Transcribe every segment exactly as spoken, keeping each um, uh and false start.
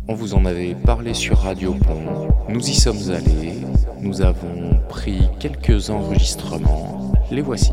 On vous en avait parlé sur Radio Pont, nous y sommes allés, nous avons pris quelques enregistrements, les voici.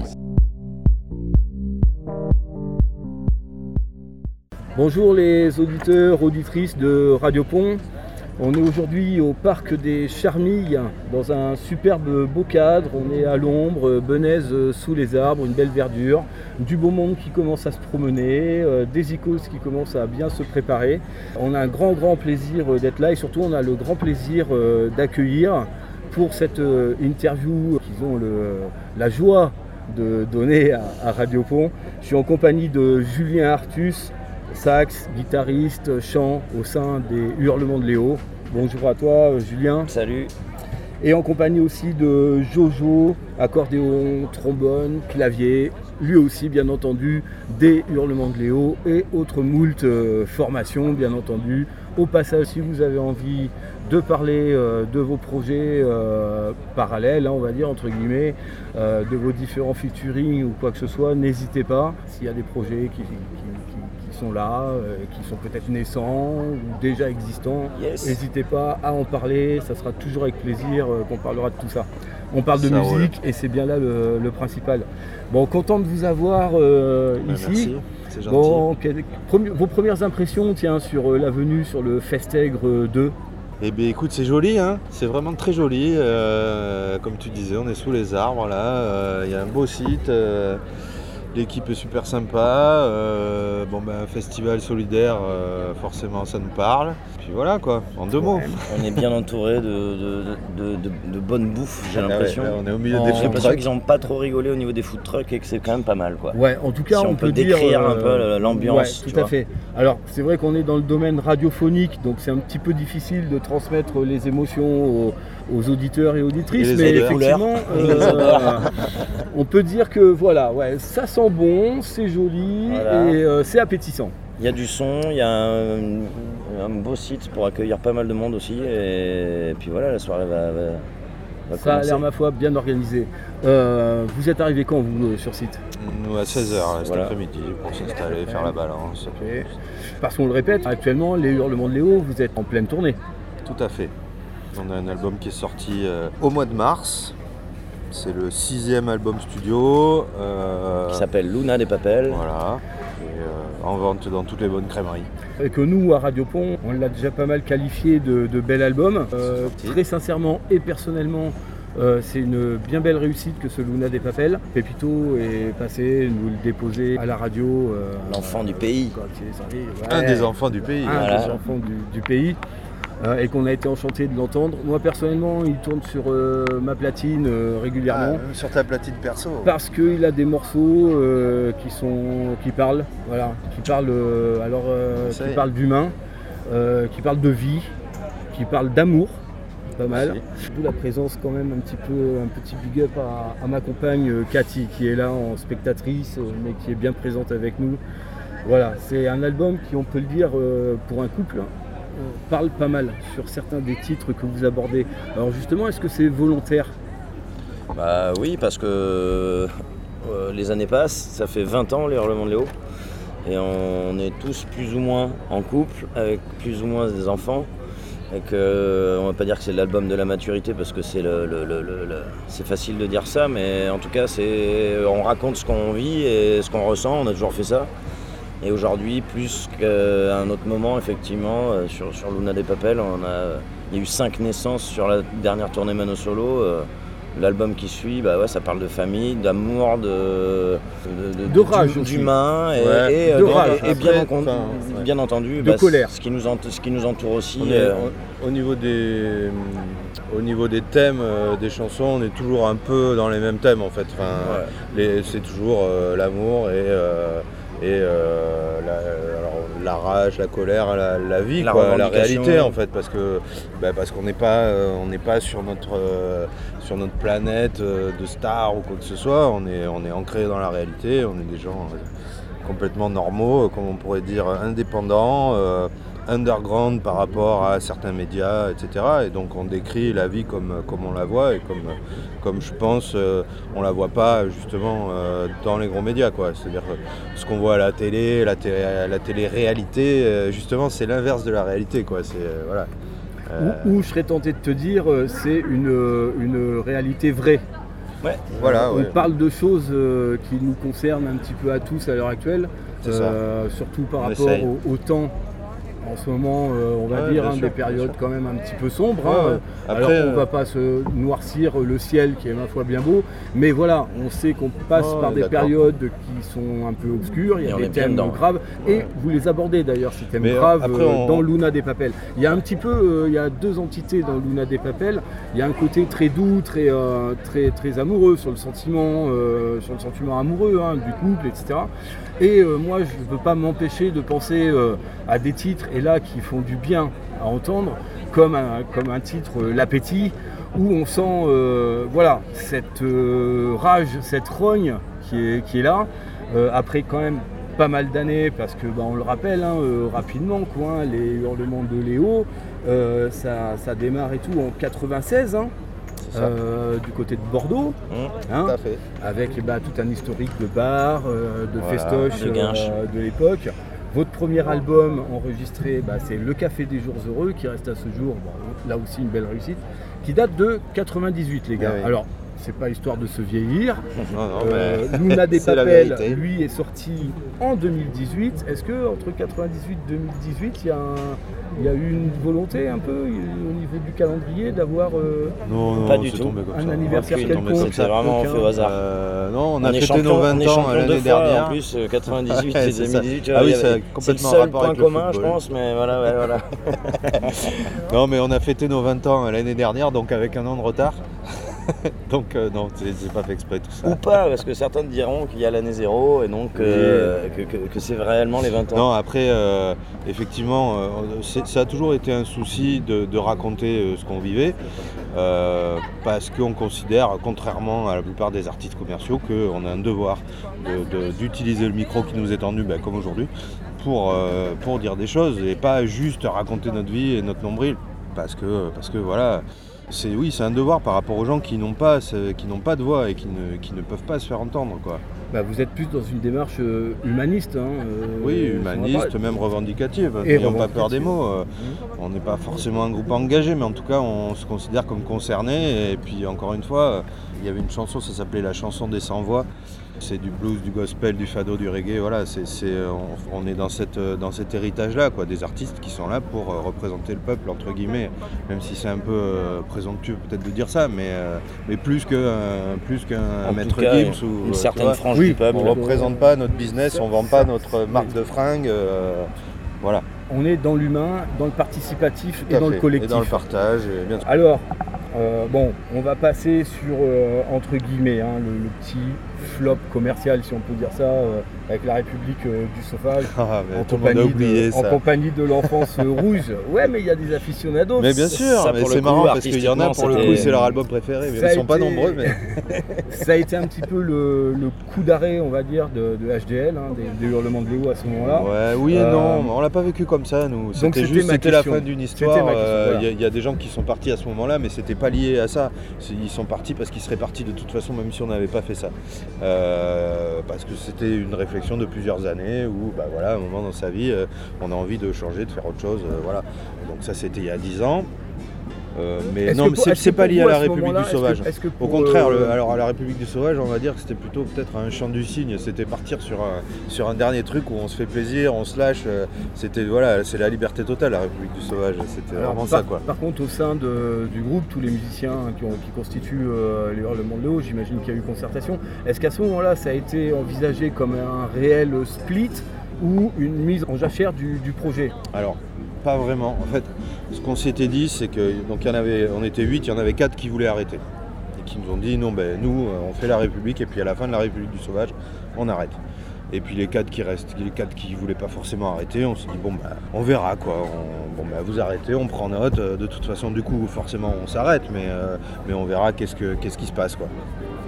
Bonjour les auditeurs, auditrices de Radio Pont. On est aujourd'hui au parc des Charmilles, dans un superbe beau cadre. On est à l'ombre, benaise sous les arbres, une belle verdure, du beau monde qui commence à se promener, des icônes qui commencent à bien se préparer. On a un grand grand plaisir d'être là et surtout on a le grand plaisir d'accueillir pour cette interview qu'ils ont le, la joie de donner à, à Radio Pont. Je suis en compagnie de Julien Artus, sax, guitariste, chant au sein des Hurlements de Léo. Bonjour à toi Julien. Salut. Et en compagnie aussi de Jojo, accordéon, trombone, clavier, lui aussi bien entendu des Hurlements de Léo et autres moult euh, formations bien entendu. Au passage, si vous avez envie de parler euh, de vos projets euh, parallèles, hein, on va dire entre guillemets, euh, de vos différents featuring ou quoi que ce soit, n'hésitez pas. S'il y a des projets qui, qui, qui, qui sont là, euh, qui sont peut-être naissants ou déjà existants, yes. N'hésitez pas à en parler, ça sera toujours avec plaisir euh, qu'on parlera de tout ça. On parle de ça musique roule. Et c'est bien là le, le principal. Bon, content de vous avoir euh, ben, ici. Merci. C'est gentil. Bon, quel, premi- vos premières impressions tiens, sur euh, la venue sur le Festègre deux. Eh bien écoute, c'est joli, hein, c'est vraiment très joli. Euh, comme tu disais, on est sous les arbres là, il euh, y a un beau site, euh, l'équipe est super sympa. Euh, bon ben un festival solidaire, euh, forcément ça nous parle. Puis voilà quoi, en deux ouais. mots. On est bien entouré de, de, de, de, de bonne bouffe, j'ai ah l'impression. Ouais, on est au milieu en, des food trucks. J'ai l'impression qu'ils n'ont pas trop rigolé au niveau des food trucks et que c'est quand même pas mal quoi. Ouais, en tout cas si on, on peut, peut décrire dire, un peu l'ambiance. Ouais, tout à fait. Alors c'est vrai qu'on est dans le domaine radiophonique, donc c'est un petit peu difficile de transmettre les émotions aux, aux auditeurs et auditrices, et mais odeurs. effectivement, euh, on peut dire que voilà, ouais, ça sent bon, c'est joli voilà. et euh, c'est appétissant. Il y a du son, il y a un, un beau site pour accueillir pas mal de monde aussi, et puis voilà, la soirée va, va, va ça commencer. A l'air, ma foi, bien organisé. Euh, vous êtes arrivé quand, vous, sur site ? Nous, à seize heures, cet voilà. après-midi, pour s'installer, faire la balance. Okay. Parce qu'on le répète, actuellement, les Hurlements de Léo, vous êtes en pleine tournée. Tout à fait. On a un album qui est sorti euh, au mois de mars. C'est le sixième album studio. Euh, qui s'appelle Luna des Papels. Voilà. Et, euh, en vente dans toutes les bonnes crèmeries. Et que nous, à Radio Pont, on l'a déjà pas mal qualifié de, de bel album. Euh, très sincèrement et personnellement, euh, c'est une bien belle réussite que ce Luna des Papels. Pépito est passé nous le déposer à la radio. Euh, L'enfant du pays. Quoi, ouais, un des enfants du pays. Un voilà. des enfants du, du pays. Euh, et qu'on a été enchanté de l'entendre. Moi personnellement, il tourne sur euh, ma platine euh, régulièrement. Ah, sur ta platine perso. Parce qu'il a des morceaux euh, qui sont qui parlent, voilà, qui parlent euh, alors euh, qui parlent d'humain, euh, qui parlent de vie, qui parlent d'amour, pas mal. D'où la présence quand même un petit peu un petit big up à, à ma compagne Cathy qui est là en spectatrice, mais qui est bien présente avec nous. Voilà, c'est un album qui, on peut le dire, euh, pour un couple. Parle pas mal sur certains des titres que vous abordez. Alors justement, est-ce que c'est volontaire ? Bah oui, parce que euh, les années passent, ça fait vingt ans les Hurlements de Léo, et on est tous plus ou moins en couple, avec plus ou moins des enfants, et que, on va pas dire que c'est l'album de la maturité, parce que c'est, le, le, le, le, c'est facile de dire ça, mais en tout cas, c'est, on raconte ce qu'on vit et ce qu'on ressent, on a toujours fait ça. Et aujourd'hui, plus qu'à un autre moment, effectivement, euh, sur, sur Luna des Papels, on a, il y a eu cinq naissances sur la dernière tournée Mano Solo. Euh, l'album qui suit, bah ouais, ça parle de famille, d'amour, de, de, de, de rage, d'humain et, ouais. et, de et, rage, et, et bien, après, en, enfin, bien ouais. entendu, de bah, colère. Ce qui nous, ent- ce qui nous entoure aussi. Est, euh, au, au, niveau des, au niveau des thèmes euh, des chansons, on est toujours un peu dans les mêmes thèmes en fait. Enfin, ouais. les, c'est toujours euh, l'amour et euh, et euh, la, alors, la rage, la colère, la, la vie, la, quoi, la réalité en fait, parce que bah, parce qu'on n'est pas euh, on n'est pas sur notre euh, sur notre planète euh, de stars ou quoi que ce soit. On est on est ancré dans la réalité. On est des gens euh, complètement normaux, comme on pourrait dire indépendants, euh, underground par rapport à certains médias, et cetera. Et donc on décrit la vie comme, comme on la voit et comme, comme je pense euh, on la voit pas justement euh, dans les gros médias, quoi. C'est-à-dire que ce qu'on voit à la télé, la, télé, la télé-réalité, euh, justement c'est l'inverse de la réalité, quoi. C'est, euh, voilà. Euh... Ou, ou je serais tenté de te dire c'est une, une réalité vraie. Ouais, voilà, on ouais. parle de choses euh, qui nous concernent un petit peu à tous à l'heure actuelle, euh, surtout par on rapport au, au temps. En ce moment, euh, on va ouais, dire, hein, sûr, des périodes quand même un petit peu sombres. Ouais, hein. ouais. Après, Alors on ne euh... va pas se noircir le ciel qui est ma foi bien beau, mais voilà, on sait qu'on passe oh, par des d'accord. périodes qui sont un peu obscures, il y a et des thèmes graves, et ouais. vous les abordez d'ailleurs, ces thèmes mais graves, après, on... dans Luna des Papels. Il y a un petit peu, euh, il y a deux entités dans Luna des Papels, il y a un côté très doux, très, euh, très, très amoureux sur le sentiment, euh, sur le sentiment amoureux hein, du couple, et cetera. Et euh, moi, je ne peux pas m'empêcher de penser euh, à des titres, et là, qui font du bien à entendre, comme un, comme un titre, euh, L'Appétit, où on sent euh, voilà, cette euh, rage, cette rogne qui est, qui est là, euh, après quand même pas mal d'années, parce que bah, on le rappelle hein, euh, rapidement, quoi, hein, les hurlements de Léo, euh, ça, ça démarre et tout en quatre-vingt-seize, hein. Euh, du côté de Bordeaux, mmh, hein, avec bah, tout un historique de bars, euh, de voilà, festoches de, euh, de l'époque. Votre premier album enregistré, bah, c'est Le Café des Jours Heureux, qui reste à ce jour, bon, là aussi une belle réussite, qui date de quatre-vingt-dix-huit, les gars. Oui. Alors, c'est pas histoire de se vieillir. Non, non, euh, mais Luna des Papels, lui, est sorti en deux mille dix-huit. Est-ce que entre quatre-vingt-dix-huit et deux mille dix-huit, il y a un, il y a eu une volonté un peu au niveau du calendrier d'avoir euh, non, non, pas du tout un ça. anniversaire quelconque? C'est vraiment fait au hasard. Euh, non, on, on a fêté nos vingt ans l'année dernière. En plus, quatre-vingt-dix-huit et deux mille dix-huit. Ah oui, c'est complètement le seul rapport point avec commun, le je pense, mais voilà, ouais, voilà. Non, mais on a fêté nos vingt ans l'année dernière, donc avec un an de retard. Donc euh, non, c'est, c'est pas fait exprès tout ça. Ou pas, parce que certains diront qu'il y a l'année zéro et donc euh, que, que, que c'est réellement les vingt ans. Non, après, euh, effectivement, euh, c'est, ça a toujours été un souci de, de raconter euh, ce qu'on vivait, euh, parce qu'on considère, contrairement à la plupart des artistes commerciaux, qu'on a un devoir de, de, d'utiliser le micro qui nous est tendu, ben, comme aujourd'hui, pour, euh, pour dire des choses et pas juste raconter notre vie et notre nombril, parce que, parce que voilà... C'est, oui, c'est un devoir par rapport aux gens qui n'ont pas, qui n'ont pas de voix et qui ne, qui ne peuvent pas se faire entendre, quoi. Bah, vous êtes plus dans une démarche euh, humaniste. Hein, euh, oui, humaniste, même revendicative. N'ayons pas peur des mots. Euh, mmh. On n'est pas forcément un groupe engagé, mais en tout cas, on se considère comme concerné. Et puis, encore une fois, il y avait une chanson, ça s'appelait La chanson des sans-voix. C'est du blues, du gospel, du fado, du reggae, voilà, c'est, c'est, on, on est dans, cette, dans cet héritage-là, quoi, des artistes qui sont là pour euh, représenter le peuple, entre guillemets, même si c'est un peu euh, présomptueux peut-être de dire ça, mais, euh, mais plus, que, euh, plus qu'un maître Gibbs ou une certaine vois, frange oui, du peuple. On ne représente pas notre business, on ne vend pas notre marque de fringues, euh, voilà. On est dans l'humain, dans le participatif Tout et dans fait. le collectif. Et dans le partage, et bien sûr. Alors, euh, bon, on va passer sur, euh, entre guillemets, hein, le, le petit flop commercial, si on peut dire ça, euh, avec la République euh, du Sauvage, ah, en, compagnie oublié, de, en compagnie de l'enfance rouge. Ouais, mais il y a des aficionados. Mais bien sûr, ça, mais c'est marrant parce qu'il y en a pour le coup, c'est leur album préféré, mais ils ne sont été... pas nombreux. Mais... ça a été un petit peu le, le coup d'arrêt, on va dire, de, de H D L, hein, des, des hurlements de Léo à ce moment-là. Ouais, oui et euh... non, on l'a pas vécu comme ça, nous. C'était, c'était juste c'était la fin d'une histoire. Il euh, voilà. y, y a des gens qui sont partis à ce moment-là, mais c'était pas lié à ça. Ils sont partis parce qu'ils seraient partis de toute façon, même si on n'avait pas fait ça. Euh, parce que c'était une réflexion de plusieurs années où, bah voilà, à un moment dans sa vie, euh, on a envie de changer, de faire autre chose, euh, voilà. Donc ça, c'était il y a dix ans. Euh, mais est-ce non, mais c'est, c'est pas lié à la République du Sauvage. Est-ce que, est-ce que pour, Au contraire, euh... le, alors à la République du Sauvage, on va dire que c'était plutôt peut-être un chant du cygne. C'était partir sur un, sur un dernier truc où on se fait plaisir, on se lâche. Euh, c'était voilà, c'est la liberté totale, la République du Sauvage. C'était alors, vraiment par, ça, quoi. Par contre, au sein de, du groupe, tous les musiciens qui, ont, qui constituent euh, les Hurlements de Léo, j'imagine qu'il y a eu concertation. Est-ce qu'à ce moment-là, ça a été envisagé comme un réel split ou une mise en jachère du, du projet? Alors. Pas vraiment. En fait, ce qu'on s'était dit, c'est que donc il y en avait, on était huit, il y en avait quatre qui voulaient arrêter et qui nous ont dit non, ben nous, on fait la République et puis à la fin de la République du Sauvage, on arrête. Et puis les quatre qui restent, les quatre qui voulaient pas forcément arrêter, on s'est dit bon ben on verra quoi. On, bon ben vous arrêtez, on prend note. De toute façon, du coup, forcément, on s'arrête, mais euh, mais on verra qu'est-ce que qu'est-ce qui se passe quoi.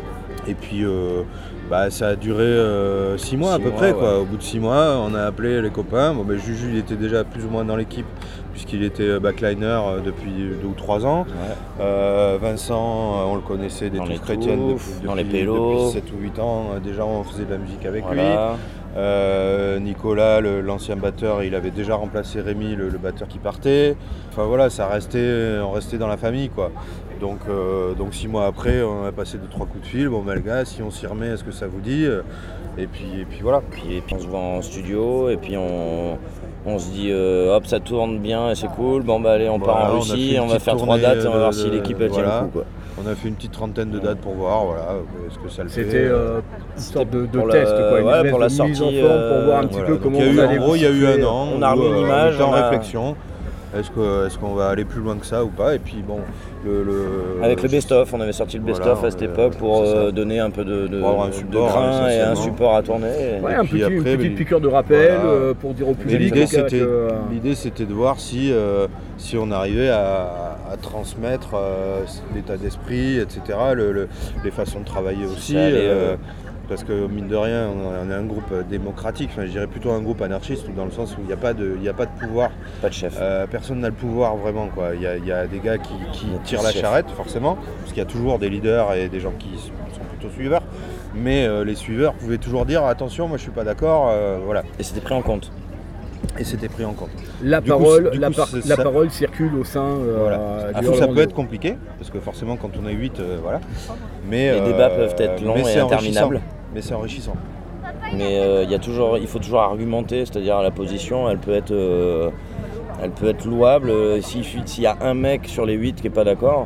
Et puis euh, bah, ça a duré euh, six mois Six à peu mois, près. ouais. Quoi. Au bout de six mois, on a appelé les copains. Bon, bah, Juju il était déjà plus ou moins dans l'équipe puisqu'il était backliner euh, depuis deux ou trois ans. Ouais. Euh, Vincent, euh, on le connaissait des Dans les Touffes Chrétiennes Touffes, depuis, dans les depuis, Pélos. depuis sept ou huit ans. Euh, Déjà on faisait de la musique avec lui. Voilà. Euh, Nicolas, le- l'ancien batteur, il avait déjà remplacé Rémi, le, le batteur qui partait. Enfin voilà, ça restait, on restait dans la famille quoi. Donc, euh, donc six mois après, on a passé deux trois coups de fil. Bon bah les gars, si on s'y remet, est-ce que ça vous dit? Et puis, et puis voilà. Puis, et puis on se voit en studio et puis on, on se dit euh, hop ça tourne bien et c'est cool. Bon bah allez on Voilà, part en on a Russie, fait une on, va petite faire trois tournée dates et on va de- voir si de- l'équipe elle tient voilà. le coup quoi. On a fait une petite trentaine de dates pour voir, voilà, est-ce que ça le fait. C'était euh, une sorte de, de pour test, la- quoi, une ouais, espèce pour la de mise en sortie, forme pour voir un euh, petit Voilà, peu donc comment il y a vous eu, allez en gros, il y a eu constituer, un an. on a où, remis une euh, image, on était en on a- réflexion. Est-ce que, est-ce qu'on va aller plus loin que ça ou pas? Et puis bon, le, le- Avec le best-of, on avait sorti le Voilà, best-of à cette euh, époque pour c'est ça. euh, donner un peu de, de, Pour avoir un de support, grain et un essentiellement. support à tourner. Ouais, Et un puis petit, une après, petite mais- piqûre de rappel voilà. euh, pour dire au Mais public. l'idée en tout cas, c'était, que, euh, l'idée c'était de voir si, euh, si on arrivait à, à transmettre euh, l'état d'esprit, et cetera, le, le- les façons de travailler aussi. Ça allait, euh, euh, Parce que mine de rien, on est un groupe démocratique, enfin, je dirais plutôt un groupe anarchiste, dans le sens où il n'y a, pas de- il y a pas de pouvoir. Pas de chef. Euh, personne n'a le pouvoir vraiment. Quoi. Il, y a, il y a des gars qui, qui Le tirent la chef. charrette, forcément, parce qu'il y a toujours des leaders et des gens qui sont plutôt suiveurs. Mais euh, les suiveurs pouvaient toujours dire attention, moi je suis pas d'accord, euh, voilà. Et c'était pris en compte. Et c'était pris en compte. la, du coup, parole, du la, coup, par- c'est la ça. parole circule au sein euh, Voilà. du À fond, ça Hurlement peut de être l'eau. compliqué, parce que forcément quand on est huit, euh, voilà. Mais, Les euh, débats peuvent être longs mais et c'est interminables. enrichissant. Mais c'est enrichissant. Mais euh, il y a toujours, il faut toujours argumenter, c'est-à-dire la position, elle peut être, euh, elle peut être louable. Euh, S'il s'il y a un mec sur les huit qui n'est pas d'accord,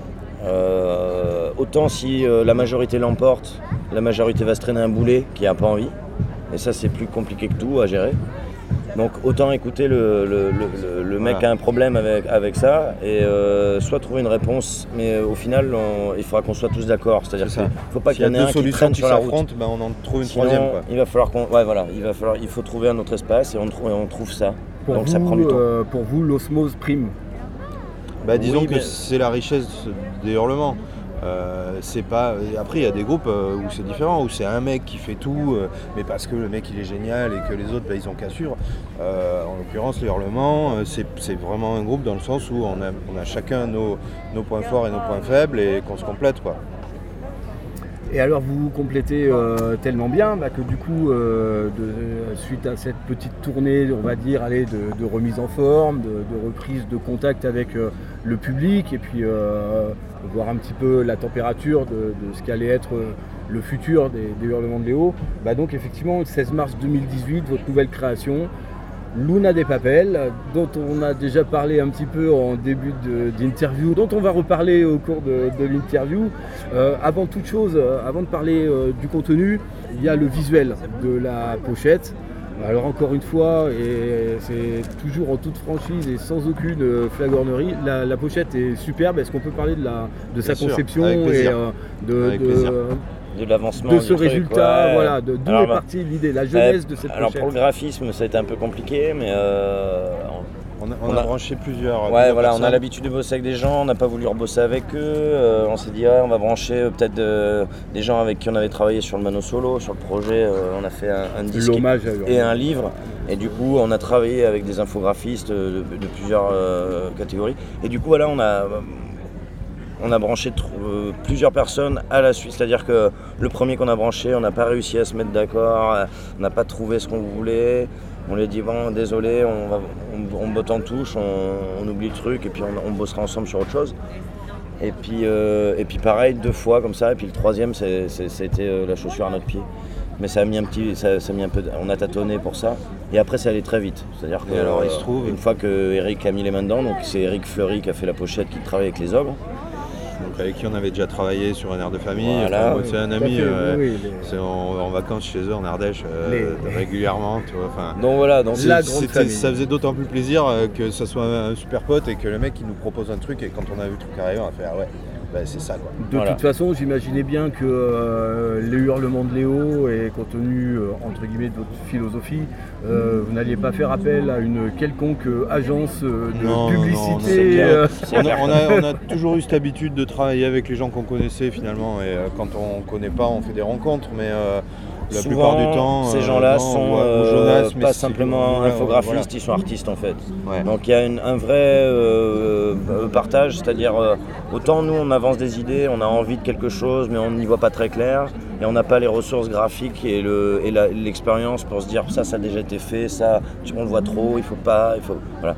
euh, autant si euh, la majorité l'emporte, la majorité va se traîner un boulet qui n'a pas envie. Et ça, c'est plus compliqué que tout à gérer. Donc autant écouter le, le, le, le- le mec Voilà. qui a un problème avec, avec ça et euh, soit trouver une réponse, mais euh, au final, on- il faudra qu'on soit tous d'accord. C'est-à-dire C'est qu'il ça. ne faut pas S'il qu'il y y a en ait deux un qui solutions traîne qui sur la route. s'affrontent, ben, on en trouve une Sinon, troisième. Quoi. il va falloir qu'on, ouais, voilà, il va falloir, il faut trouver un autre espace et on, trou- et on trouve ça. Pour Donc vous, ça prend du temps. euh, pour vous, l'osmose prime. Bah, disons Oui, que mais- c'est la richesse des hurlements. Euh, c'est pas... Après, il y a des groupes euh, où c'est différent, où c'est un mec qui fait tout, euh, mais parce que le mec il est génial et que les autres bah, ils ont qu'à suivre. Euh, en l'occurrence, les hurlements, euh, c'est, c'est vraiment un groupe dans le sens où on a, on a chacun nos, nos points forts et nos points faibles et qu'on se complète, quoi. Et alors vous vous complétez euh, tellement bien bah, que du coup, euh, de- suite à cette petite tournée, on va dire, allez, de, de remise en forme, de, de reprise de contact avec euh, le public, et puis euh, voir un petit peu la température de, de ce qu'allait être euh, le futur des, des Hurlements de Léo, bah donc effectivement, le seize mars deux mille dix-huit, votre nouvelle création, Luna des Papels, dont on a déjà parlé un petit peu en début de- d'interview, dont on va reparler au cours de, de l'interview. Euh, avant toute chose, euh, avant de parler euh, du contenu, il y a le visuel de la pochette. Alors encore une fois, et c'est toujours en toute franchise et sans aucune euh, flagornerie, la, la pochette est superbe. Est-ce qu'on peut parler de, la, de sa sûr, conception avec et plaisir. euh, de, Avec de- plaisir. De l'avancement de du ce truc, résultat, ouais. voilà, de- d'où Alors, est bah, partie l'idée, la jeunesse euh, de cette Alors pochette. pour le graphisme, ça a été un peu compliqué, mais euh, On a, on On a a- branché plusieurs. ouais, plusieurs voilà, on a personnes. l'habitude de bosser avec des gens, on n'a pas voulu rebosser avec eux. euh, on s'est dit, ah, on va brancher euh, peut-être euh, des gens avec qui on avait travaillé sur le Mano Solo, sur le projet. euh, on a fait un, un disque L'hommage à et un livre. Et du coup, on a travaillé avec des infographistes euh, de, de plusieurs euh, catégories. Et du coup, voilà, on a, on a branché tr- euh, plusieurs personnes à la suite. C'est-à-dire que le premier qu'on a branché, on n'a pas réussi à se mettre d'accord, euh, on n'a pas trouvé ce qu'on voulait. On lui a dit, bon, désolé, on, va, on, on botte en touche, on, on oublie le truc et puis on, on bossera ensemble sur autre chose. Et puis, euh, et puis pareil, deux fois comme ça. Et puis le troisième, c'est, c'est, c'était euh, la chaussure à notre pied. Mais ça a mis un petit, ça, ça a mis un peu, on a tâtonné pour ça. Et après, ça allait très vite. C'est-à-dire que Et alors, il se euh, trouve- une fois que Eric a mis les mains dedans, donc c'est Eric Fleury qui a fait la pochette, qui travaille avec les ogres. Donc, avec qui on avait déjà travaillé sur un air de famille. Voilà. Enfin, c'est un Tout à ami, fait, euh, oui, les- c'est en, en vacances chez eux en Ardèche euh, Les- régulièrement. Tu vois, enfin, Donc voilà, donc c'est- La grande c'était- famille. ça faisait d'autant plus plaisir euh, que ça soit un super pote et que le mec il nous propose un truc et quand on a vu le truc arriver on a fait ah ouais, ben, c'est ça quoi. De Voilà. toute façon, j'imaginais bien que euh, les hurlements de Léo et compte tenu euh, entre guillemets de votre philosophie, euh, vous n'alliez pas faire appel à une quelconque euh, agence euh, de Non, non, non, publicité. c'est clair. euh, C'est On a, clair. on, a, on a toujours eu cette habitude de travailler avec les gens qu'on connaissait finalement, et euh, quand on ne connaît pas, on fait des rencontres, mais euh, la Souvent, plupart du temps, ces euh, gens-là non, sont ou- ou euh, Jonas, mais pas si- simplement voilà, infographistes, voilà. ils sont artistes en fait. Ouais. Donc il y a une- un vrai euh, euh, partage, c'est-à-dire euh, autant nous on avance des idées, on a envie de quelque chose, mais on n'y voit pas très clair, et on n'a pas les ressources graphiques et, le, et la- l'expérience pour se dire ça, ça a déjà été fait, ça, on le voit trop, il faut pas, il faut, voilà.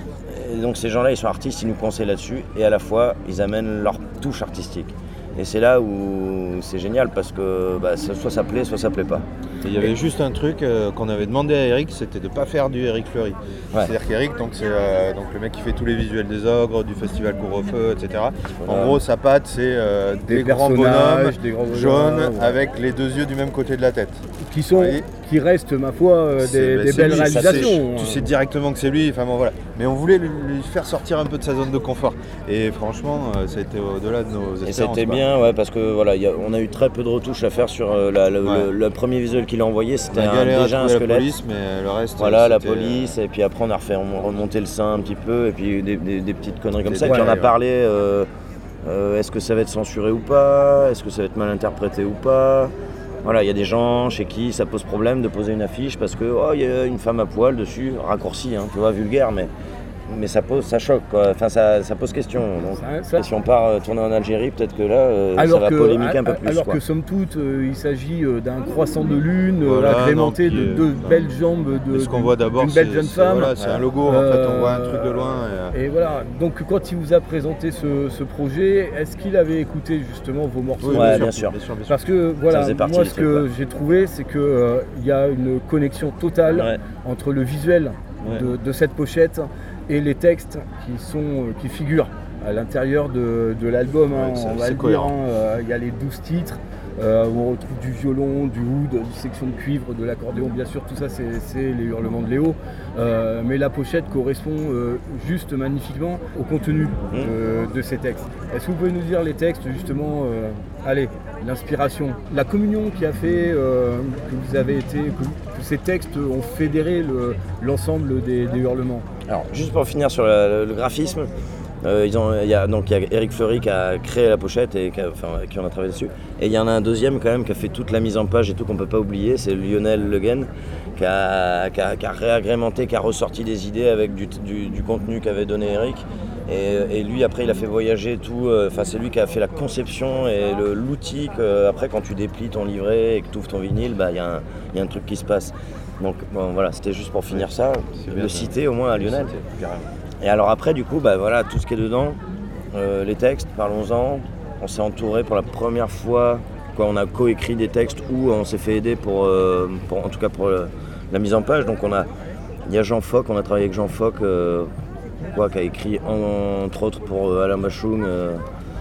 Et donc ces gens-là, ils sont artistes, ils nous conseillent là-dessus, et à la fois ils amènent leur touche artistique. Et c'est là où c'est génial parce que bah, ça- soit ça plaît, soit ça plaît pas. Et il y avait juste un truc euh, qu'on avait demandé à Eric, c'était de ne pas faire du Eric Fleury. Ouais. C'est-à-dire qu'Eric, donc, c'est euh, donc, le mec qui fait tous les visuels des ogres, du festival Couvre-feu, et cetera. Voilà. En gros, sa patte, c'est euh, des, Des grands personnages, bonhommes des grands bonhommes, jaunes ouais. avec les deux yeux du même côté de la tête. qui sont, Oui. qui restent ma foi euh, C'est- des, bah, des c'est belles lui, ça, réalisations. c'est- Tu sais directement que c'est lui, enfin bon voilà. Mais on voulait lui, lui faire sortir un peu de sa zone de confort. Et franchement, euh, ça a été au-delà de nos espérances. Et c'était quoi. bien, ouais, parce que voilà, y a- on a eu très peu de retouches à faire sur euh, la- la- Ouais. le, le premier visuel qu'il a envoyé, On c'était a un- galéré à déjà un trouver la squelette. police, mais le reste. Voilà, la c'était, euh, police, et puis après on a refait remonter le sein un petit peu, et puis des, des- des petites conneries comme Des ça. Et puis on a détails, ouais. parlé, euh, euh, est-ce que ça va être censuré ou pas? Est-ce que ça va être mal interprété ou pas? Voilà, il y a des gens chez qui ça pose problème de poser une affiche parce que oh, il y a une femme à poil dessus, raccourci, hein, tu vois, vulgaire, mais, mais ça pose, ça choque, quoi. Enfin, ça, ça pose question. Donc, Ça- ça- et si on part euh, tourner en Algérie, peut-être que là, euh, Alors ça va que, polémiquer un peu a- plus. alors quoi. que somme toute, euh, il s'agit euh, d'un croissant de lune euh, Voilà, agrémenté non, puis, de euh, deux non. belles jambes de, Et ce qu'on d'une- voit d'abord, d'une c'est belle jeune c'est- femme. voilà, c'est un logo, en Euh, fait, on voit un truc de loin. Et, euh, Et voilà, donc quand il vous a présenté ce, ce projet, est-ce qu'il avait écouté justement vos morceaux? oui, Ouais, bien, bien sûr, sûr. bien sûr, bien sûr. Parce que voilà, faisait partie moi du ce truc, que ouais. j'ai trouvé, c'est qu'il y a une connexion totale Ouais. entre le visuel Ouais. de, de cette pochette et les textes qui, sont, euh, qui figurent à l'intérieur de, de l'album. hein, Ouais, c'est- on va c'est le dire, cohérent. hein, euh, il y a les douze titres euh, où on retrouve du violon, du oud, du section de cuivre, de l'accordéon, bien sûr, tout ça c'est, c'est les hurlements de Léo. Euh, mais la pochette correspond euh, juste magnifiquement au contenu de, de ces textes. Est-ce que vous pouvez nous dire les textes justement, euh, allez, l'inspiration, la communion qui a fait euh, que vous avez été, que, que ces textes ont fédéré le- l'ensemble des, des hurlements? Alors, juste pour finir sur le, le graphisme, euh, ils ont- il y a donc il y a Eric Fleury qui a créé la pochette et qui, a- enfin, qui en a travaillé dessus. Et il y en a un deuxième quand même qui a fait toute la mise en page et tout qu'on peut pas oublier, c'est Lionel Le Guen qui a, qui a- qui a réagrémenté, qui a ressorti des idées avec du, du- du contenu qu'avait donné Eric. Et, et lui après il a fait voyager tout, euh, enfin c'est lui qui a fait la conception et le- l'outil que après quand tu déplies ton livret et que tu ouvres ton vinyle, bah, il y, a un- il y a un truc qui se passe. Donc bon, voilà, c'était juste pour finir ça, c'est le bien, citer au moins à Lionel. C'était carrément. Et alors après, du coup, bah voilà, tout ce qui est dedans, euh, les textes, parlons-en. On s'est entouré pour la première fois, quoi, on a coécrit des textes ou on s'est fait aider pour, euh, pour en tout cas pour le- la mise en page. Donc on a, il y a Jean Foc, on a travaillé avec Jean Foc, euh, quoi, qui a écrit en- entre autres pour euh, Alain Bachung. euh,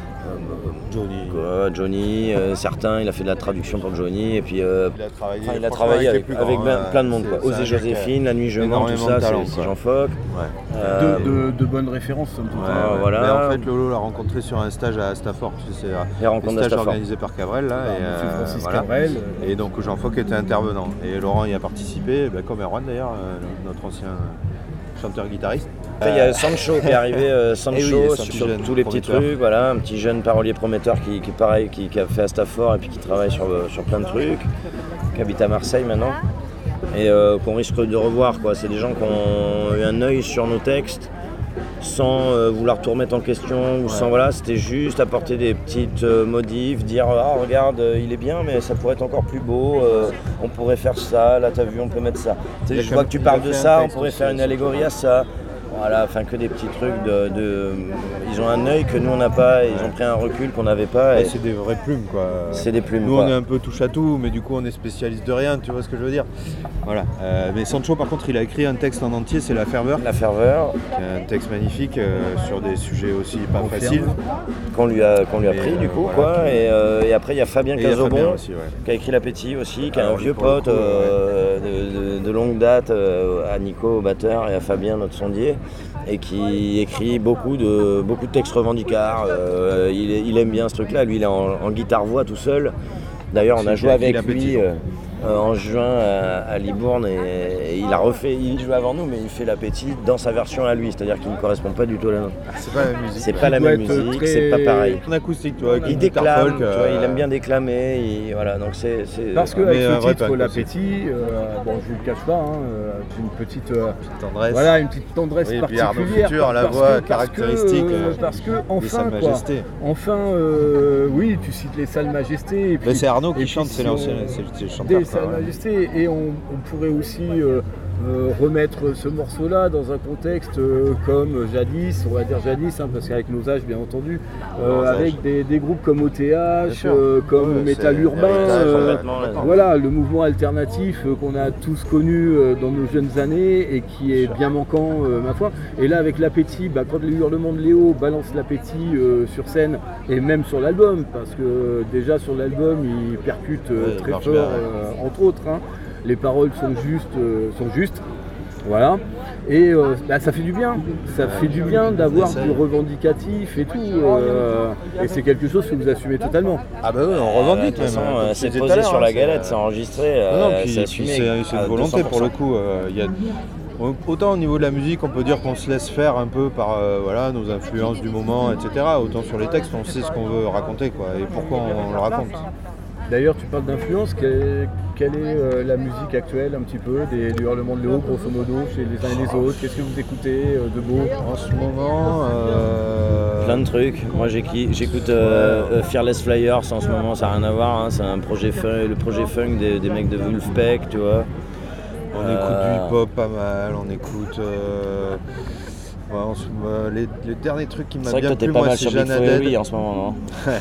Johnny. quoi, Johnny, euh, certains, il a fait de la traduction pour Johnny, et puis euh, Il a travaillé, enfin, il a franchement, travaillé les avec, plus avec grands, plein, hein. plein de monde. C'est- Quoi. c'est Osez un gars qui a Joséphine, La Nuit Je mens, tout énormément ça, de c'est talent, c'est quoi. Jean Foc. Ouais. Euh, de, de- de bonnes références, somme toute. Ouais, Ah, ouais. voilà. Mais en fait, Lolo l'a rencontré sur un stage à Stafford. Tu sais, c'est un Les rencontres de stage Stafford. organisé par Cabrel. Là, et, Monsieur euh, Francis voilà. Cabrel. Et donc Jean Foc était intervenant. Et Laurent y a participé, ben, comme Erwan d'ailleurs, euh, notre ancien chanteur-guitariste. Après, il y a Sancho qui est arrivé, euh, Sancho, Eh oui, c'est un sur, petit sur jeune tous les petits prometteur. trucs, voilà, un petit jeune parolier prometteur qui, qui pareil, qui, qui a fait à Stafford et puis qui travaille sur, euh, sur plein de trucs, qui habite à Marseille maintenant, et euh, qu'on risque de revoir, quoi. C'est des gens qui ont eu un œil sur nos textes, sans euh, vouloir tout remettre en question, ou sans, voilà, c'était juste apporter des petites euh, modifs, dire ah regarde, euh, il est bien, mais ça pourrait être encore plus beau, euh, on pourrait faire ça, là t'as vu, on peut mettre ça. Tu sais, Il a je quand vois même- que tu il a parles fait de un ça, on texte pourrait aussi, faire une sur- allégorie à ça. Voilà, enfin que des petits trucs de, de- Ils ont un œil que nous on n'a pas, et ils ont pris un recul qu'on n'avait pas. Ouais, Et c'est des vraies plumes quoi. c'est des plumes. Nous quoi. on est un peu touche à tout, mais du coup on est spécialiste de rien, tu vois ce que je veux dire. Voilà. Euh, mais Sancho par contre il a écrit un texte en entier, c'est La Ferveur, La ferveur qui est un texte magnifique euh, sur des sujets aussi pas Confirme. faciles. qu'on lui a, qu'on lui a Et, pris euh, du coup, voilà. quoi. Et, euh, et après il y a Fabien Et il y a Fabien Cazobon aussi, ouais. qui a écrit L'Appétit aussi, qui est Alors, un lui, vieux pour le pote coup, euh, de, de- de longue date, euh, à Nico au batteur et à Fabien notre sondier. et qui écrit beaucoup de, beaucoup de textes revendicards. Euh, il, il aime bien ce truc-là. Lui, il est en, en guitare-voix tout seul. D'ailleurs, on a joué avec lui euh, euh, en juin à, à Libourne et, et il a refait, il joue avant nous, mais il fait l'appétit dans sa version à lui, c'est-à-dire qu'il ne correspond pas du tout à la nôtre. Ah, c'est pas la même musique. C'est pas la même musique, très... c'est pas pareil. En acoustique, toi. Il déclame, folk, tu vois, euh... il aime bien déclamer, il, voilà, donc c'est, c'est... Parce qu'avec ce vrai, titre, l'appétit, euh, bon, je vous le cache pas, hein, c'est une petite, euh, petite tendresse. Voilà, une petite tendresse oui, particulière. Et puis Arnaud Futur, la voix que, caractéristique. Parce que, euh, parce que enfin, quoi, enfin, euh, oui, tu cites les Salles Majestés. Et puis, mais c'est Arnaud qui chante, c'est l'ancien, c'est le chanteur. Des Salles Majestés, et on, on pourrait aussi euh, euh, remettre ce morceau-là dans un contexte euh, comme jadis, on va dire jadis, hein, parce qu'avec nos âges bien entendu, euh, avec des, des groupes comme O T H, euh, comme ouais, Métal Urbain, euh, voilà, le mouvement alternatif euh, qu'on a tous connu euh, dans nos jeunes années et qui est bien manquant, euh, ma foi. Et là, avec l'appétit, bah, quand les hurlements de Léo balancent l'appétit euh, sur scène et même sur l'album, parce que euh, déjà sur l'album, il percute euh, ouais, très fort, euh, entre autres. Hein. Les paroles sont justes, euh, sont justes, voilà. Et euh, bah, ça fait du bien, ça fait du bien d'avoir du revendicatif et tout. Euh, et c'est quelque chose que vous assumez totalement. Ah bah oui, on revendique. Euh, même. C'est posé sur la galette, c'est enregistré. Non, non, puis, c'est, puis c'est, c'est une volonté pour le coup. Euh, y a... Autant au niveau de la musique, on peut dire qu'on se laisse faire un peu par euh, voilà, nos influences du moment, et cetera. Autant sur les textes, on sait ce qu'on veut raconter, quoi, et pourquoi on, on le raconte. D'ailleurs, tu parles d'influence, quelle, quelle est euh, la musique actuelle un petit peu, des, des hurlements de Léo, grosso modo, chez les uns et les autres? Qu'est-ce que vous écoutez euh, de beau en ce moment? euh... Plein de trucs. Moi j'écoute euh, ouais. Fearless Flyers en ce moment, ça n'a rien à voir, hein. C'est un projet fun, le projet funk des, des mecs de Wolfpack, tu vois. On euh... écoute du hip-hop pas mal, on écoute... Euh... Ouais, on se... les, les derniers trucs qui m'a bien plu, moi, c'est Jeanne Haddad en ce moment, non?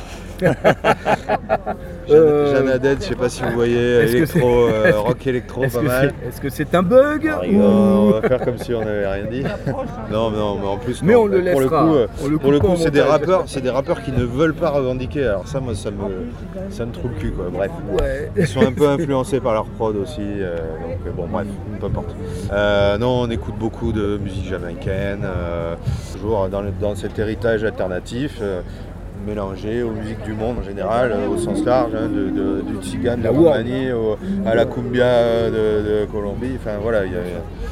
euh... Jeanne Haddad, je sais pas si vous voyez, électro, euh, rock électro, pas mal. Est-ce que c'est un bug ah, ou... On va faire comme si on n'avait rien dit. Non, non, mais en plus, mais non, on le laissera. Pour le coup, on le pour le coup, c'est des rappeurs, c'est des rappeurs qui ne veulent pas revendiquer. Alors ça, moi, ça me, ça me trouve le cul, quoi. Bref, ouais. Ils sont un peu influencés par leur prod aussi. Euh, donc bon, bref, peu importe. Euh, non, on écoute beaucoup de musique jamaïcaine, euh, toujours dans, le, dans cet héritage alternatif. Euh, mélangé aux musiques du monde en général, euh, au sens large, hein, de, de, du tzigane de la Roumanie au, à la cumbia de, de Colombie, enfin voilà, y a, y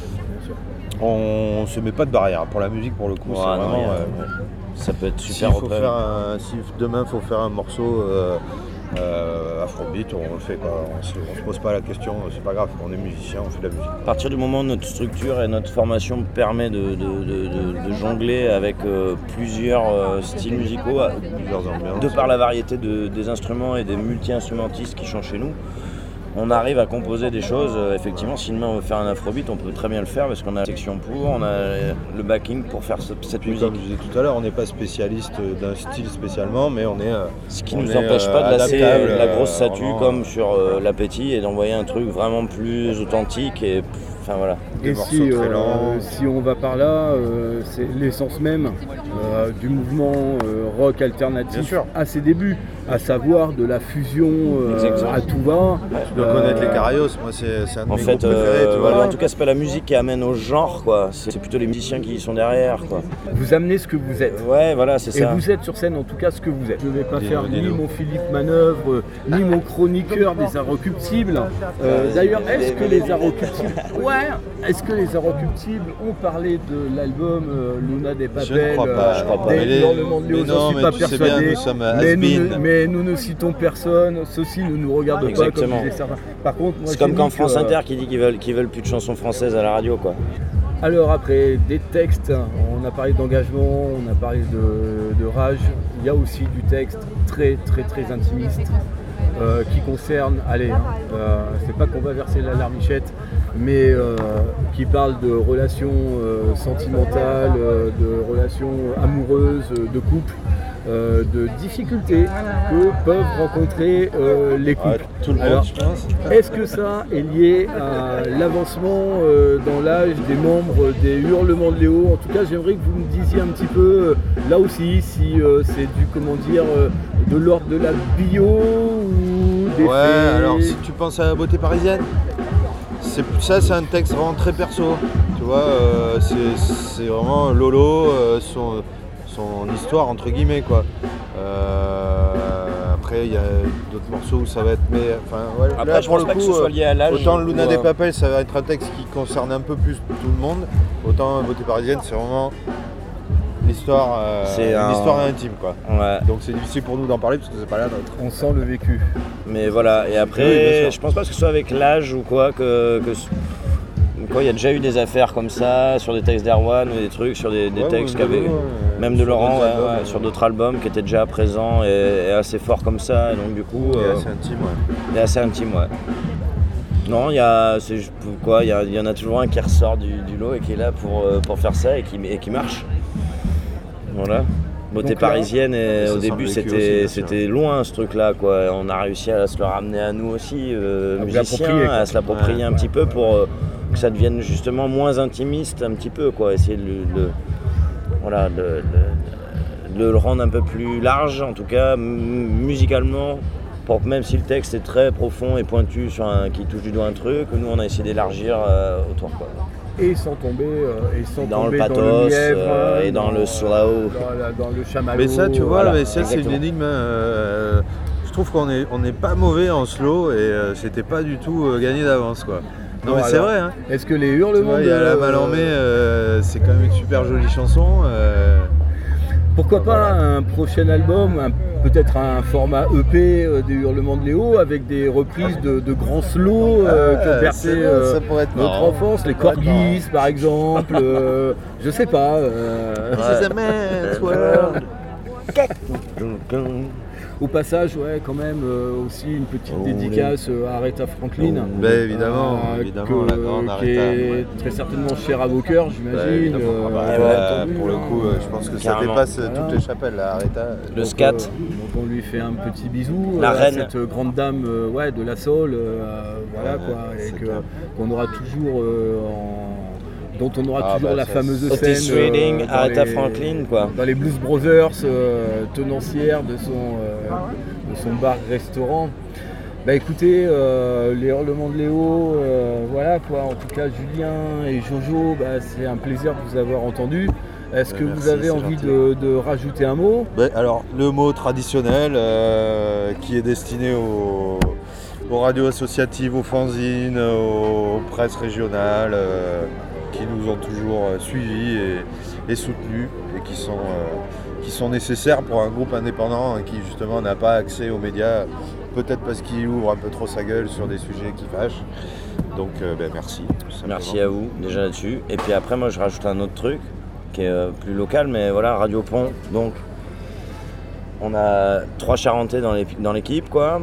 a... on ne se met pas de barrière pour la musique, pour le coup, ouais, c'est non, vraiment... Euh, ça peut être super. Si, faut faire un, si demain il faut faire un morceau euh, euh, afrobeat, on le fait, quoi. On se, on se pose pas la question, c'est pas grave, on est musicien, on fait de la musique. À partir du moment où notre structure et notre formation permet de, de, de, de, de jongler avec euh, plusieurs euh, styles musicaux, plusieurs ambiances, de par la variété de, des instruments et des multi-instrumentistes qui sont chez nous, on arrive à composer des choses. Euh, effectivement, si demain on veut faire un afrobeat, on peut très bien le faire parce qu'on a la section pour, on a le backing pour faire ce, cette Puis, musique. Comme je disais tout à l'heure, on n'est pas spécialiste d'un style spécialement, mais on est euh, ce qui ne nous est, empêche euh, pas de lasser adaptable, la grosse statue euh, comme sur euh, l'appétit et d'envoyer un truc vraiment plus authentique et enfin voilà. Et si, euh, si on va par là, euh, c'est l'essence même euh, du mouvement euh, rock alternatif à ses débuts, à savoir de la fusion euh, à tout va. Ouais, je dois euh, connaître les Carayos, moi c'est, c'est un de en mes fait, groupes préférés. Euh, tu vois. Voilà, en tout cas, c'est pas la musique qui amène au genre, quoi. C'est, c'est plutôt les musiciens qui y sont derrière, quoi. Vous amenez ce que vous êtes. Ouais, voilà, c'est Et ça. Et vous êtes sur scène, en tout cas, ce que vous êtes. Je ne vais pas dis-nous, faire dis-nous. ni mon Philippe Manœuvre, ni mon chroniqueur des Inrecuptibles. Euh, d'ailleurs, est-ce que les Inrecuptibles, ouais, est-ce que les Inrecuptibles ont parlé de l'album euh, Luna des Papels? Je ne crois pas. Euh, je crois pas. Des hurlements de Léo, j'en suis pas persuadé. Bien, nous sommes mais, nous ne, mais nous ne citons personne. Ceci ne nous regarde Exactement. pas, comme disaient certains. Par contre, moi, c'est comme quand France que, Inter qui dit qu'ils veulent, qu'ils veulent plus de chansons françaises à la radio, quoi. Alors après, des textes, on a parlé d'engagement, on a parlé de, de rage, il y a aussi du texte très très très intimiste euh, qui concerne, allez, hein, euh, c'est pas qu'on va verser la larmichette, mais euh, qui parle de relations euh, sentimentales, euh, de relations amoureuses, de couple. Euh, de difficultés que peuvent rencontrer euh, les couples. Ouais, tout le Alors, monde, je pense. Est-ce que ça est lié à l'avancement euh, dans l'âge des membres des Hurlements de Léo? En tout cas, j'aimerais que vous me disiez un petit peu, euh, là aussi, si euh, c'est du, comment dire, euh, de l'ordre de la bio ou des Ouais, faits... alors si tu penses à la beauté parisienne, c'est, ça c'est un texte vraiment très perso. Tu vois, euh, c'est, c'est vraiment Lolo, euh, son, son histoire entre guillemets quoi. Euh, après il y a d'autres morceaux où ça va être mais enfin ouais, Après là, je pour pense le pas coup, que ce soit lié à l'âge. autant Luna ou, des euh, Papels ça va être un texte qui concerne un peu plus tout le monde, autant Beauté Parisienne c'est vraiment l'histoire, euh, C'est une un- histoire intime quoi. Ouais. Donc c'est difficile pour nous d'en parler parce que c'est pas la nôtre. On sent le vécu. Mais voilà, et Oui, après, bien sûr. je pense pas que ce soit avec l'âge ou quoi, que, que quoi, il y a déjà eu des affaires comme ça, sur des textes d'Erwan ou des trucs, sur des, des Ouais, textes ouais, qu'avait, ouais, ouais, même de sur Laurent, d'autres ouais, albums, ouais, euh, sur d'autres albums qui étaient déjà présents et, et assez forts comme ça, et donc du coup, Et euh, assez intime ouais. et assez intime, ouais. Non, il y a, c'est juste quoi, il y, a- il y en a toujours un qui ressort du, du lot et qui est là pour, euh, pour faire ça et qui, et qui marche. Voilà. Beauté Donc là, parisienne, et ça au sent début le vécu c'était, aussi, bien c'était loin ce truc-là, quoi. On a réussi à se le ramener à nous aussi, euh, À vous musiciens, l'approprier, quoi. à se l'approprier Ouais, un ouais. petit peu pour euh, que ça devienne justement moins intimiste, un petit peu, quoi. Essayer de, le- de- voilà, de, de- de le rendre un peu plus large, en tout cas m- musicalement. Pour que même si le texte est très profond et pointu, sur un, qui touche du doigt un truc, nous on a essayé d'élargir euh, autour, quoi. Et sans tomber, euh, et sans Dans tomber le pathos, dans le lièvre, euh, et dans le slow. dans, la- dans le chamallow. Mais ça, tu vois, Voilà, mais ça, c'est une exactement. énigme. euh, je trouve qu'on est, on n'est pas mauvais en slow et euh, c'était pas du tout euh, gagné d'avance, quoi. Non, Non, mais c'est alors, vrai, hein. Est-ce que les Tu hurlements vois, il y a de- La Malamé, euh, c'est quand même une super jolie chanson. euh, Pourquoi pas un prochain album, un- peut-être un format E P euh, des Hurlements de Léo avec des reprises de, de grands slows euh, qui ont ah, bercé c'est bon, euh, ça pourrait être notre marrant. enfance, les Ça pourrait être Corgis par exemple, euh, je sais pas. euh, This is a man's world. Au passage, ouais, quand même euh, aussi une petite Oh, dédicace euh, à Aretha Franklin. Oh, ben, évidemment, euh, évidemment, que- la grande qui Aretha. est très certainement chère à vos cœurs, Bah, j'imagine. évidemment. euh, Ah bah, bien ouais, entendu, pour le hein. coup, euh, je pense que ça Carrément. dépasse euh, Voilà. toutes les chapelles, la Aretha. Le Donc, scat. euh, donc on lui fait un petit bisou La euh, à reine. cette grande dame euh, ouais, de la soul, euh, voilà Ouais, quoi, et c'est que- clair. qu'on aura toujours euh, en- dont on aura Ah, toujours bah, la ça, fameuse c'est- scène Otis Redding, dans Aretha les- Franklin, quoi. dans les Blues Brothers, euh, tenancière de son, euh, de son bar-restaurant. Bah écoutez, euh, les Hurlements de Léo, euh, voilà quoi, en tout cas Julien et Jojo, bah, c'est un plaisir de vous avoir entendu. Est-ce que Ouais, vous merci, avez c'est envie gentil. de, de rajouter un mot? Ben, alors, le mot traditionnel euh, qui est destiné aux, aux radios associatives, aux fanzines, aux presses régionales euh, qui nous ont toujours euh, suivis et, et soutenus et qui sont, euh, qui sont nécessaires pour un groupe indépendant hein, qui justement n'a pas accès aux médias, peut-être parce qu'il ouvre un peu trop sa gueule sur des sujets qui fâchent. Donc euh, ben, merci. tout simplement. Merci à vous déjà là-dessus. Et puis après, moi je rajoute un autre truc qui est euh, plus local, mais voilà, Radio Pont. Donc, on a trois Charentais dans l'épi- dans l'équipe, quoi,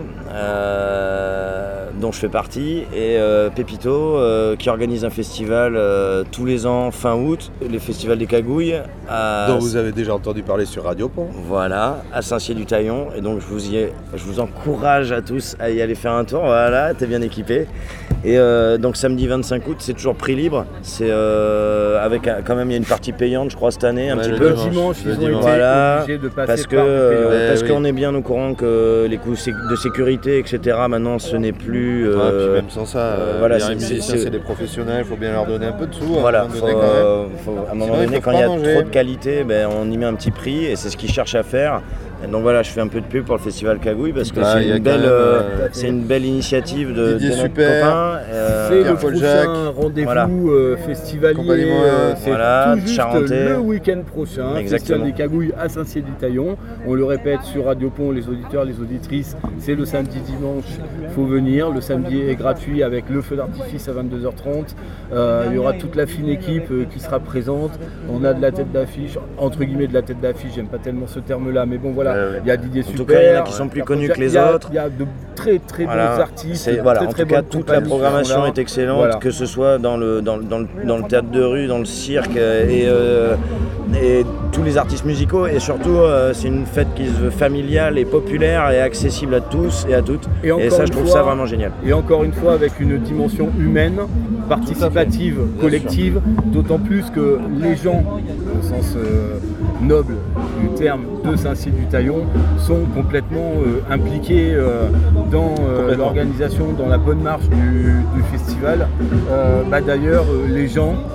euh, dont je fais partie, et euh, Pépito euh, qui organise un festival euh, tous les ans fin août, le festival des Cagouilles. À, Dont vous avez déjà entendu parler sur Radio Pont. Voilà, à Saint-Ciel-du-Taillon. Et donc je vous, y ai- je vous encourage à tous à y aller faire un tour. Voilà, t'es bien équipé. Et euh, donc samedi vingt-cinq août, c'est toujours prix libre. C'est euh, avec un- quand même il y a une partie payante, je crois, cette année, un Ouais, petit le peu. Le dimanche, dimanche, le ils ont dimanche. été Voilà, obligés de passer Parce que par du payant. euh, parce oui. qu'on est bien au courant que les coûts sé- de sécurité, et cetera. Maintenant, ce n'est plus. Ouais, euh, puis même sans ça, euh, voilà, les c'est- musiciens, c'est- c'est des professionnels, il faut bien leur donner un peu de sous. à un Voilà, moment faut, donné, quand même. euh, faut- à un moment Sinon, ils donné, peuvent quand pas il y a manger. trop de qualité, ben, on y met un petit prix et c'est ce qu'ils cherchent à faire. Et donc voilà, je fais un peu de pub pour le festival Cagouille parce que Ah, c'est il y a une, quand belle, même, euh, euh, c'est une belle initiative de, de Didier notre Super, copain. euh, C'est le Pierre-Paul prochain Jacques, rendez-vous voilà. euh, festivalier. Compagnie Moin, euh, c'est voilà, tout juste Charentais. le week-end prochain. Exactement. Festival des Cagouilles à Saint-Ciel-du-Taillon. On le répète sur Radio Pont, les auditeurs, les auditrices, c'est le samedi dimanche. Il faut venir. Le samedi est gratuit avec le feu d'artifice à vingt-deux heures trente. Euh, il y aura toute la fine équipe euh, qui sera présente. On a de la tête d'affiche, entre guillemets de la tête d'affiche. J'aime pas tellement ce terme-là, mais bon voilà. Ouais, ouais. Il y a Didier En Super. tout cas, il y en a qui sont plus il y a- connus que les il y a- autres. Il y a de très très Voilà. bons artistes. C'est- de voilà, très, en très tout cas, bonnes toute la compagnies qui sont programmation là. est excellente, Voilà. que ce soit dans le, dans, le- dans le, dans le théâtre de rue, dans le cirque euh, et, euh, et tous les artistes musicaux. Et surtout, euh, c'est une fête qui se veut familiale et populaire et accessible à tous et à toutes. Et Et, encore ça, une je trouve fois- ça vraiment génial. Et encore une fois avec une dimension humaine, participative, Bien collective, d'autant plus que les gens, au sens euh, noble du terme de Saint-Cyr-du-Taillon, sont complètement euh, impliqués euh, dans euh, Complètement. l'organisation, dans la bonne marche du, du festival. Euh, bah, d'ailleurs, euh, les gens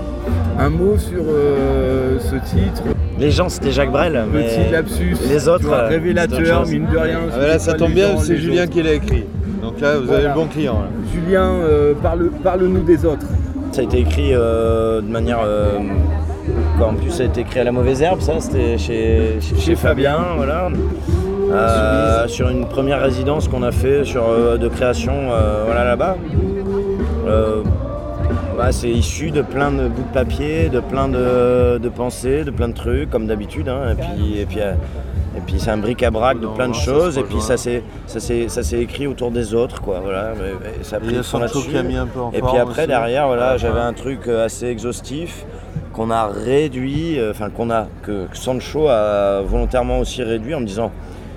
Un mot sur euh, ce titre. Les gens, c'était Jacques Brel, mais Petit lapsus, les autres, tu vois, euh, révélateur, mine de rien. Ah bah là, ça tombe bien, c'est Julien qui l'a écrit. Donc là, vous Voilà. avez le bon client. Là. Julien, euh, parle, parle-nous des autres. Ça a été écrit euh, de manière... Euh, quoi, en plus, ça a été écrit à la mauvaise herbe, ça, c'était chez, chez, chez Fabien, voilà. Euh, sur une première résidence qu'on a fait sur, euh, de création euh, voilà, là-bas. Euh, bah, c'est issu de plein de bouts de papier, de plein de, de pensées, de plein de trucs, comme d'habitude. Hein, et puis, et puis, euh, et puis c'est un bric-à-brac de plein de choses, et puis ça s'est, ça, s'est, ça s'est écrit autour des autres, quoi. Voilà, et ça a pris il y a le fond Sancho là-dessus. qui a mis un peu en Et forme puis après, aussi. derrière, voilà, Ouais. j'avais un truc assez exhaustif qu'on a réduit, enfin qu'on a, que, que Sancho a volontairement aussi réduit en me disant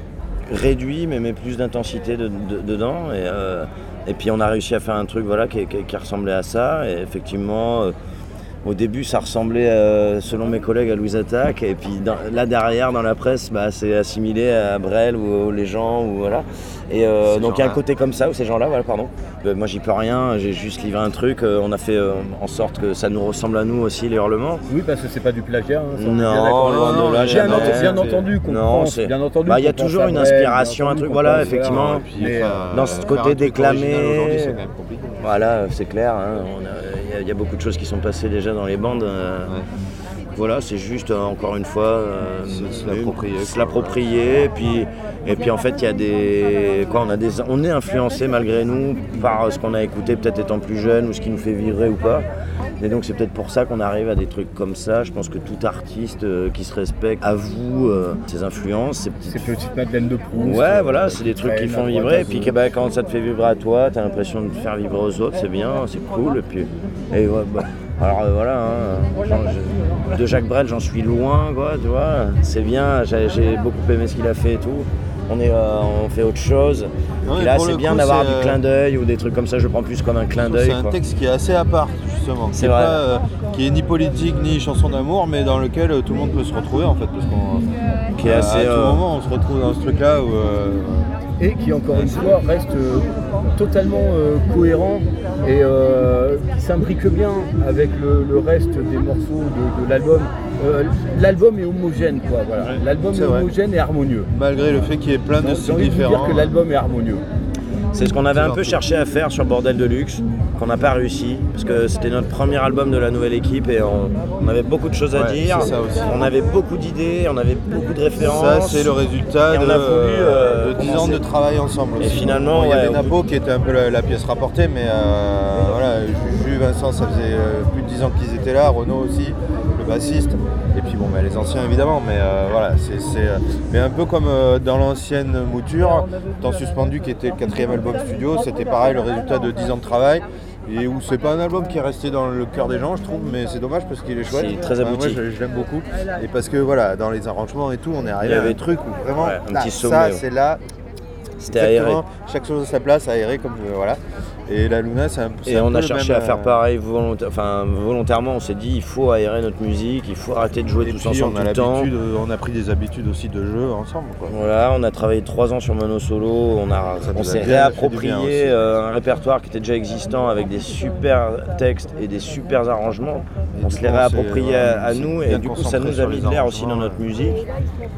réduit, mais met plus d'intensité de, de, dedans. Et, euh, et puis on a réussi à faire un truc voilà, qui, qui, qui ressemblait à ça. Et effectivement, euh, au début, ça ressemblait, euh, selon mes collègues, à Louise Attaque. Et puis dans, là derrière, dans la presse, bah, c'est assimilé à Brel ou aux Les gens. Ou, voilà. Et euh, donc il y a un côté comme ça, ou ces gens-là, voilà, pardon. Euh, moi, j'y peux rien, j'ai juste livré un truc. Euh, on a fait euh, en sorte que ça nous ressemble à nous aussi, les hurlements. Oui, parce que c'est pas du plagiat. Hein, ça, on est Non, bien d'accord. loin de là, bien, jamais. ent- bien entendu qu'on Non, pense, c'est- bien entendu. bah, il y a qu'on pense toujours à une Brel, inspiration, bien un truc, entendu voilà, qu'on pense à- effectivement. Et puis, Mais, enfin, euh, dans ce faire côté un truc déclamé. original aujourd'hui, c'est quand même compliqué. Voilà, c'est clair, hein, on a- il y a- il y, a beaucoup de choses qui sont passées déjà dans les bandes. euh, Ouais. Voilà, c'est juste, euh, encore une fois, euh, Se- se l'approprier, se quoi. l'approprier. Et puis, et puis en fait, il y a des, quoi, on, a des, on est influencé malgré nous par ce qu'on a écouté, peut-être étant plus jeune, ou ce qui nous fait vibrer ou pas. Et donc c'est peut-être pour ça qu'on arrive à des trucs comme ça. Je pense que tout artiste euh, qui se respecte avoue euh, ses influences, ses petites... Ces petites madeleines de Proust. Ouais, euh, voilà, c'est des trucs qui font vibrer. Et puis que, bah, quand ça te fait vibrer à toi, t'as l'impression de faire vibrer aux autres, c'est bien, c'est cool. Et puis, et ouais, bah, alors euh, voilà, hein, genre, je- de Jacques Brel, j'en suis loin, quoi, tu vois. C'est bien, j'ai, j'ai beaucoup aimé ce qu'il a fait et tout. On, est, euh, on fait autre chose. Non, Et mais là, pour c'est le bien coup, d'avoir c'est, du euh, clin d'œil ou des trucs comme ça. Je le prends plus comme un clin d'œil. C'est un quoi. texte qui est assez à part, justement. C'est qui est vrai. pas, euh, qui est ni politique ni chanson d'amour, mais dans lequel euh, tout le monde peut se retrouver en fait. Parce qu'on, Qui est à- assez, à tout euh, moment, on se retrouve dans ce truc-là où. euh, Et qui, encore une fois, reste euh, totalement euh, cohérent et euh, qui s'imbrique bien avec le, le reste des morceaux de, de l'album. Euh, l'album est homogène, quoi. Voilà. Ouais, L'album est, c'est vrai. homogène et harmonieux. malgré le fait qu'il y ait plein de J'ai styles envie de vous différents. dire que l'album est harmonieux. C'est ce qu'on avait C'est un peu parti. cherché à faire sur Bordel de Luxe, qu'on n'a pas réussi, parce que c'était notre premier album de la nouvelle équipe et on, on avait beaucoup de choses à Ouais, dire, c'est ça aussi. on avait beaucoup d'idées, on avait beaucoup de références. Ça, c'est le résultat Et de, on a voulu, euh, de dix commencer. ans de travail ensemble. Et aussi. finalement, Bon, il y ouais, avait au Napo qui était un peu la, la pièce rapportée, mais euh, voilà, Juju, Vincent, ça faisait euh, plus de dix ans qu'ils étaient là, Renaud aussi, le bassiste, et puis bon, bah, les anciens évidemment, mais euh, voilà, c'est, c'est, euh, mais un peu comme euh, dans l'ancienne mouture, Temps Suspendu qui était le quatrième album studio, c'était pareil, le résultat de dix ans de travail. Et où c'est pas un album qui est resté dans le cœur des gens, je trouve, mais c'est dommage parce qu'il est chouette. C'est très Enfin, abouti. moi, je, je l'aime beaucoup. Et parce que voilà, dans les arrangements et tout, on est arrivé Il y à avait un truc où vraiment, ouais, un là, petit ça, sommet, ouais. c'est là, C'était aéré. exactement, chaque chose à sa place, aéré comme euh, voilà. Et la Luna, c'est un, c'est Et un on peu a le cherché même, à faire euh, pareil volonta- enfin, volontairement, on s'est dit il faut aérer notre musique, il faut arrêter de jouer Et tous puis ensemble on a tout le temps. l'habitude, on a pris des habitudes aussi de jeu ensemble, quoi. Voilà, on a travaillé trois ans sur Mono Solo, on, a, Ça nous on a s'est bien fait du réapproprié bien aussi. euh, un répertoire qui était déjà existant avec des super textes et des super arrangements. Et on du se les coup, on réapproprié s'est, à, ouais, à on s'est nous et bien du coup ça concentré nous a sur mis les de l'air aussi dans arrangements, notre musique,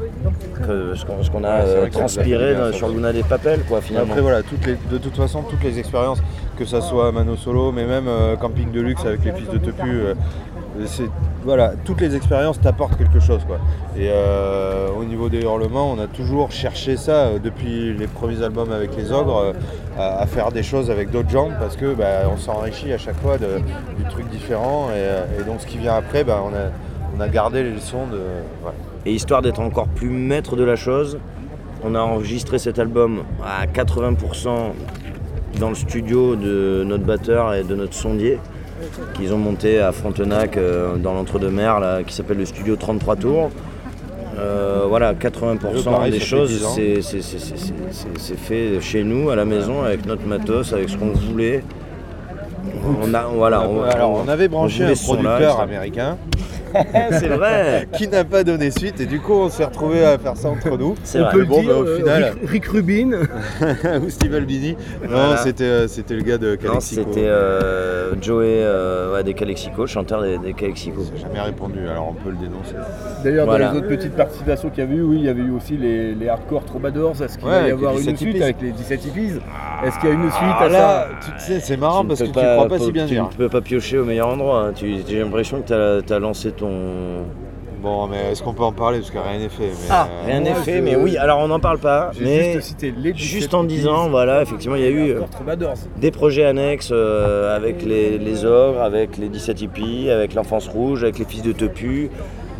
que ce qu'on, ce qu'on a Ouais, c'est euh, vrai que ça nous a fait transpiré du bien, dans- ça sur aussi. Luna des Papels quoi finalement. Après voilà, toutes les, de toute façon, toutes les expériences, que ça soit Mano Solo, mais même euh, Camping de Luxe avec les fils de Tepu, euh, c'est, voilà, toutes les expériences t'apportent quelque chose, quoi. Et euh, au niveau des hurlements, on a toujours cherché ça euh, depuis les premiers albums avec les Ogres, euh, à, à faire des choses avec d'autres gens parce que bah, on s'enrichit à chaque fois de, du truc différent et, euh, et donc ce qui vient après, bah, on, a, on a gardé les leçons de. Voilà. Et histoire d'être encore plus maître de la chose, on a enregistré cet album à quatre-vingts pour cent dans le studio de notre batteur et de notre sondier qu'ils ont monté à Frontenac euh, dans l'entre-deux-mers là, qui s'appelle le studio trente-trois tours. Euh, voilà, quatre-vingts pour cent Pareil, des ça fait choses, dix ans. c'est, c'est, c'est, c'est, c'est, c'est fait chez nous, à la maison, avec notre matos, avec ce qu'on voulait. On a, voilà, on, Alors on avait branché voulait un ce son-là, producteur ça. américain C'est vrai. qui n'a pas donné suite et du coup on s'est retrouvés à faire ça entre nous. C'est On vrai. peut le Bon, dire, bah, au euh, final- Rick, Rick Rubin. ou Steve Albini. Non, Voilà. c'était, euh, c'était le gars de Non, Calexico. c'était euh, Joey euh, ouais, des Calexico, chanteur des, des Calexico. Il n'a jamais répondu, alors on peut le dénoncer. D'ailleurs, Voilà. dans les autres petites participations qu'il y avait eu, oui, il y avait eu aussi les, les Hardcore Troubadours. Est-ce qu'il Ouais, va y avec avoir les une dix-sept suite hippies. avec les dix-sept hippies? Est-ce qu'il y a une suite Ah à là, ça? tu sais, c'est marrant ne parce peux que tu ne crois pas si bien tu dire. ne peux pas piocher au meilleur endroit. hein. Tu, j'ai l'impression que tu as lancé ton... Bon, mais est-ce qu'on peut en parler parce que rien n'est fait. Mais, Ah, euh, rien n'est moi, fait, je- mais oui, alors on n'en parle pas, J'ai mais juste cité les dix-sept juste en hippies disant, voilà, effectivement, il y a et les eu Hardcore Troubadours. des projets annexes euh, avec les, les ogres, avec les dix-sept hippies, avec l'enfance rouge, avec les fils de Tepu.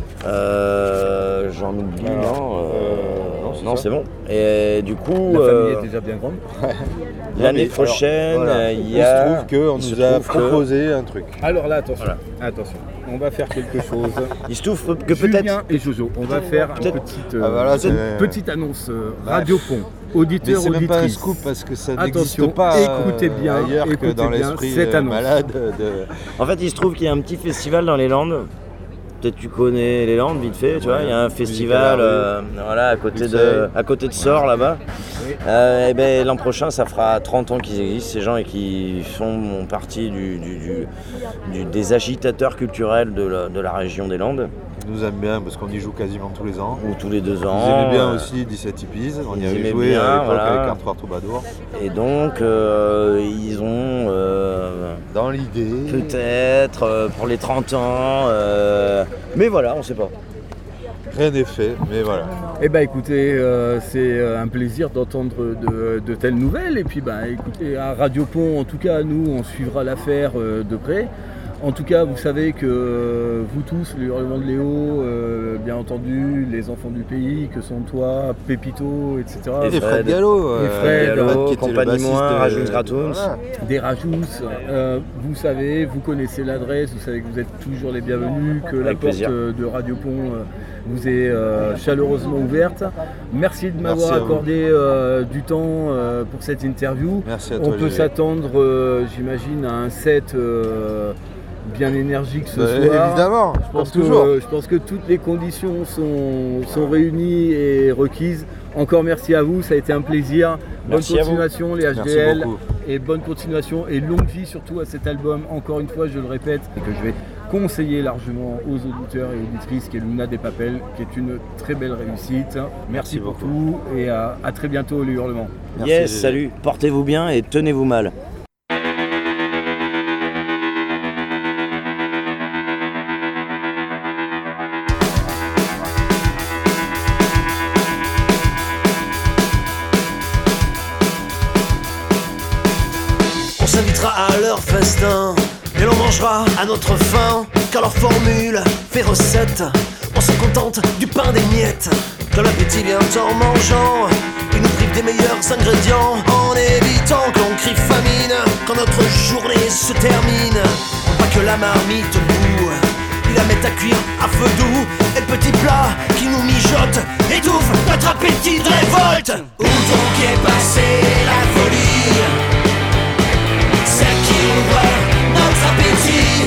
Euh, J'en oublie, Alors, non, euh, euh, non, c'est non, ça. c'est bon. Et du coup, La euh, famille est déjà bien grande. l'année mais prochaine, alors, voilà. euh, il y Il a... se trouve qu'on il se nous a trouve que- proposé un truc. Alors là, attention. Voilà. Attention. On va faire quelque chose. Il se trouve que peut-être... Julien et Jojo, on va faire une Peut-être- petite, euh, Ah, voilà, petite- c'est- petite annonce euh, Bah, Radio Pont. Mais Auditeur, c'est même pas un auditrice. scoop parce que ça Attention, n'existe pas euh, écoutez bien, ailleurs que écoutez dans bien l'esprit cette euh, annonce. malade de... En fait, il se trouve qu'il y a un petit festival dans les Landes. Peut-être tu connais les Landes vite fait, tu vois. Il y a un festival euh, voilà, à côté de, Luxeuil. à côté de Sort là-bas. Oui. Euh, et ben, l'an prochain, ça fera trente ans qu'ils existent, ces gens, et qui font partie du, du- du- du- des agitateurs culturels de la, de la région des Landes, Ils nous aiment bien parce qu'on y joue quasiment tous les ans. ou tous les deux Ils ans. aimaient bien euh, aussi dix-sept Hippies, on y ils avait aimaient joué bien, à l'époque voilà. avec Hardcore Troubadour. Et donc, euh, ils ont euh, Dans l'idée, peut-être euh, pour les trente ans, euh, mais voilà, on sait pas. rien n'est fait, mais voilà. Eh ben écoutez, euh, c'est euh, un plaisir d'entendre de, de telles nouvelles. Et puis bah écoutez, à Radio Pont, en tout cas, nous, on suivra l'affaire euh, de près. En tout cas, vous savez que euh, vous tous, les Hurlements de Léo, euh, bien entendu, les enfants du pays, que sont toi, Pépito, et cetera. Et Et Fred. Fred Gallo, Et Fred, Gallo, qui était le compagnie bassiste moins, de- Rajun de- Gratoons. voilà. Des Rajous, euh, vous savez, vous connaissez l'adresse, vous savez que vous êtes toujours les bienvenus, que la Avec porte plaisir. euh, de Radio Pont euh, vous est euh, chaleureusement ouverte. Merci de m'avoir Merci à vous. accordé euh, du temps euh, pour cette interview. Merci à On toi. peut Gégé. s'attendre, euh, j'imagine, à un set euh, bien énergique ce Bah, soir. évidemment, je Je pense, pense que, toujours. euh, je pense que toutes les conditions sont, sont réunies et requises. Encore merci à vous, ça a été un plaisir. Merci bonne à vous. continuation les H D Merci L beaucoup. et bonne continuation et longue vie surtout à cet album. Encore une fois, je le répète, et que je vais conseiller largement aux auditeurs et auditrices, qui est Luna des Papels, qui est une très belle réussite. Merci, Merci pour beaucoup. tout et à, à très bientôt les Hurlements. Merci, Yes, Gégé. salut, portez-vous bien et tenez-vous mal. On s'invitera à leur festin et l'on mangera à notre faim, car leur formule fait recette. On se contente du pain des miettes. Quand l'appétit vient en mangeant, ils nous privent des meilleurs ingrédients, en évitant que l'on crie famine quand notre journée se termine. Pas que la marmite boue, ils la mettent à cuire à feu doux, et le petit plat qui nous mijote étouffe notre appétit de révolte. Où donc est passée la folie, celle qui ouvre notre appétit,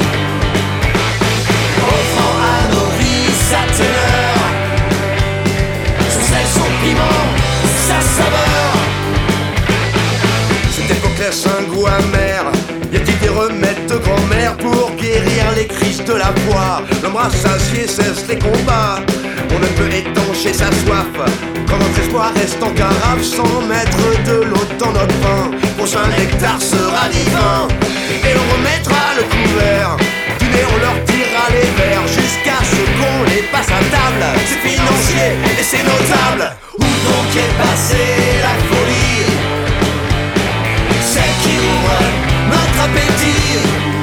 offrant à nos vies sa teneur, son sel, son piment, sa saveur. Cette époque laisse un goût amer. Y a-t-il des remèdes de grand-mère pour guérir les crises de la voix? L'homme rassasié cesse les combats. On ne peut étancher sa soif quand notre espoir reste en carafe, sans mettre de l'eau dans notre pain. Prochain nectar sera divin et on remettra le couvert. Du nez on leur tirera les verres jusqu'à ce qu'on les passe à table. C'est financier et c'est notable. Où donc est passée la folie, celle qui ouvre notre appétit,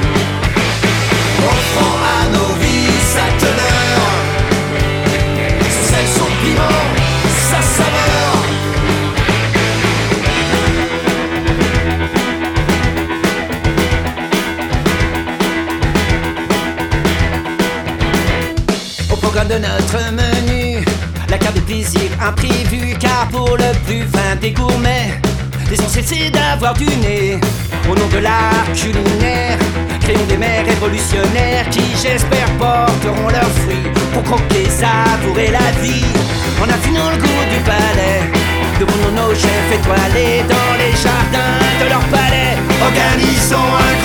offrant à nos vies sa teneur, son sel, son piment, sa saveur. Au programme de notre menu, la carte des plaisirs imprévus, car pour le plus fin des gourmets, l'essentiel c'est d'avoir du nez. Au nom de l'art culinaire, créons des mères révolutionnaires qui, j'espère, porteront leurs fruits pour croquer, savourer la vie en affinant le goût du palais. Devenons nos chefs étoilés dans les jardins de leur palais. Organisons un